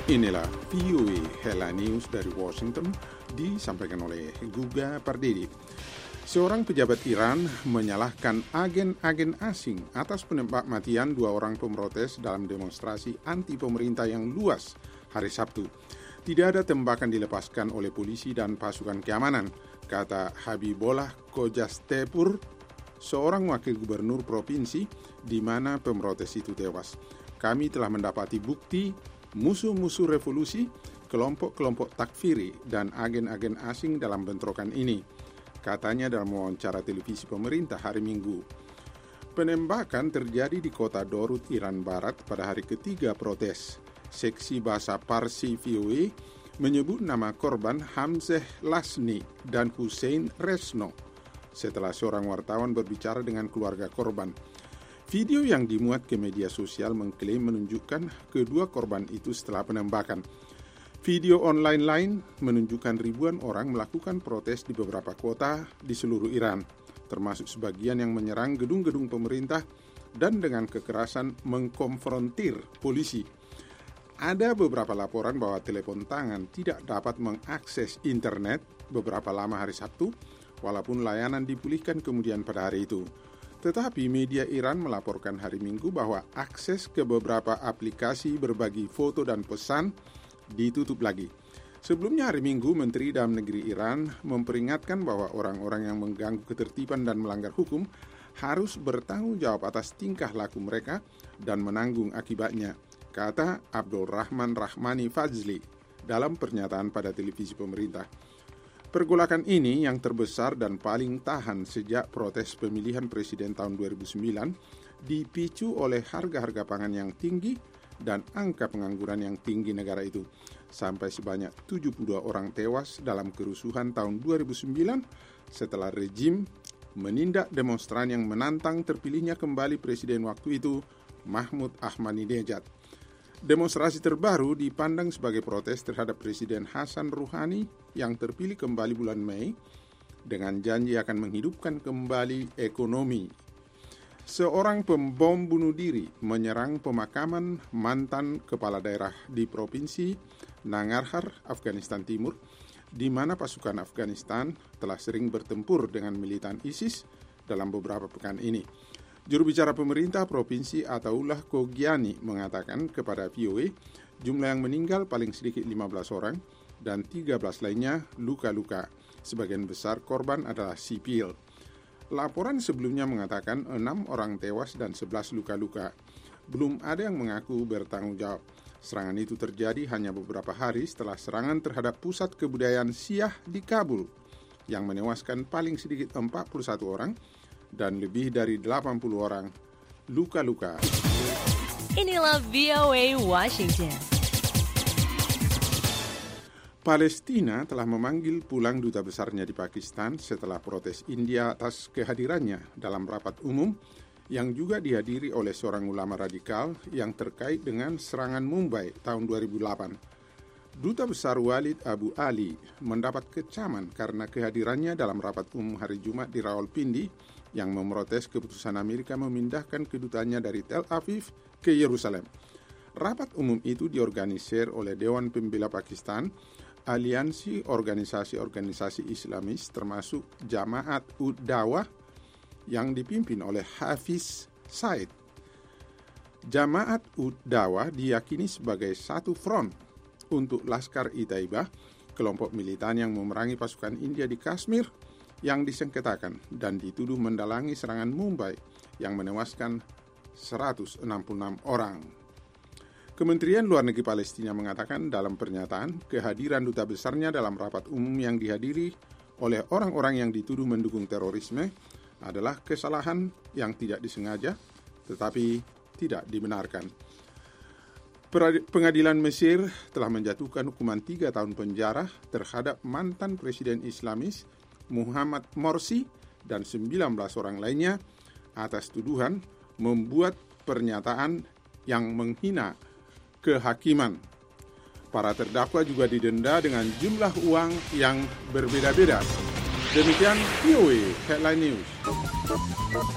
Inilah VOA Hela News dari Washington, disampaikan oleh Guga Pardedi. Seorang pejabat Iran menyalahkan agen-agen asing atas penembak matian 2 orang pemrotes dalam demonstrasi anti pemerintah yang luas hari Sabtu. Tidak ada tembakan dilepaskan oleh polisi dan pasukan keamanan, kata Habibullah Kojastepur, seorang wakil gubernur provinsi di mana pemrotes itu tewas. Kami telah mendapati bukti musuh-musuh revolusi, kelompok-kelompok takfiri, dan agen-agen asing dalam bentrokan ini, katanya dalam wawancara televisi pemerintah hari Minggu. Penembakan terjadi di kota Dorut, Iran Barat pada hari ketiga protes. Seksi bahasa Parsi VOA menyebut nama korban Hamzeh Lasni dan Hussein Resno setelah seorang wartawan berbicara dengan keluarga korban. Video yang dimuat ke media sosial mengklaim menunjukkan kedua korban itu setelah penembakan. Video online lain menunjukkan ribuan orang melakukan protes di beberapa kota di seluruh Iran, termasuk sebagian yang menyerang gedung-gedung pemerintah dan dengan kekerasan mengkonfrontir polisi. Ada beberapa laporan bahwa telepon tangan tidak dapat mengakses internet beberapa lama hari Sabtu, walaupun layanan dipulihkan kemudian pada hari itu. Tetapi media Iran melaporkan hari Minggu bahwa akses ke beberapa aplikasi berbagi foto dan pesan ditutup lagi. Sebelumnya hari Minggu, Menteri Dalam Negeri Iran memperingatkan bahwa orang-orang yang mengganggu ketertiban dan melanggar hukum harus bertanggung jawab atas tingkah laku mereka dan menanggung akibatnya, kata Abdul Rahman Rahmani Fazli dalam pernyataan pada televisi pemerintah. Pergolakan ini yang terbesar dan paling tahan sejak protes pemilihan presiden tahun 2009 dipicu oleh harga-harga pangan yang tinggi dan angka pengangguran yang tinggi negara itu. Sampai sebanyak 72 orang tewas dalam kerusuhan tahun 2009 setelah rejim menindak demonstran yang menantang terpilihnya kembali presiden waktu itu, Mahmud Ahmadinejad. Demonstrasi terbaru dipandang sebagai protes terhadap Presiden Hasan Rouhani yang terpilih kembali bulan Mei dengan janji akan menghidupkan kembali ekonomi. Seorang pembom bunuh diri menyerang pemakaman mantan kepala daerah di provinsi Nangarhar, Afghanistan Timur, di mana pasukan Afghanistan telah sering bertempur dengan militan ISIS dalam beberapa pekan ini. Juru bicara pemerintah Provinsi Ataullah Khogiani mengatakan kepada VOA jumlah yang meninggal paling sedikit 15 orang dan 13 lainnya luka-luka. Sebagian besar korban adalah sipil. Laporan sebelumnya mengatakan 6 orang tewas dan 11 luka-luka. Belum ada yang mengaku bertanggung jawab. Serangan itu terjadi hanya beberapa hari setelah serangan terhadap pusat kebudayaan Syiah di Kabul yang menewaskan paling sedikit 41 orang dan lebih dari 80 orang luka-luka. Inilah VOA Washington. Palestina telah memanggil pulang duta besarnya di Pakistan setelah protes India atas kehadirannya dalam rapat umum yang juga dihadiri oleh seorang ulama radikal yang terkait dengan serangan Mumbai tahun 2008. Duta Besar Walid Abu Ali mendapat kecaman karena kehadirannya dalam rapat umum hari Jumat di Rawalpindi yang memprotes keputusan Amerika memindahkan kedutaannya dari Tel Aviv ke Yerusalem. Rapat umum itu diorganisir oleh Dewan Pembela Pakistan, aliansi organisasi-organisasi Islamis termasuk Jamaat Ud-Dawah yang dipimpin oleh Hafiz Said. Jamaat Ud-Dawah diyakini sebagai satu front untuk Laskar-i-Taibah, kelompok militan yang memerangi pasukan India di Kashmir yang disengketakan dan dituduh mendalangi serangan Mumbai yang menewaskan 166 orang. Kementerian Luar Negeri Palestina mengatakan dalam pernyataan kehadiran duta besarnya dalam rapat umum yang dihadiri oleh orang-orang yang dituduh mendukung terorisme adalah kesalahan yang tidak disengaja tetapi tidak dibenarkan. Pengadilan Mesir telah menjatuhkan hukuman 3 tahun penjara terhadap mantan presiden Islamis Muhammad Morsi dan 19 orang lainnya atas tuduhan membuat pernyataan yang menghina kehakiman. Para terdakwa juga didenda dengan jumlah uang yang berbeda-beda. Demikian VOA Headline News.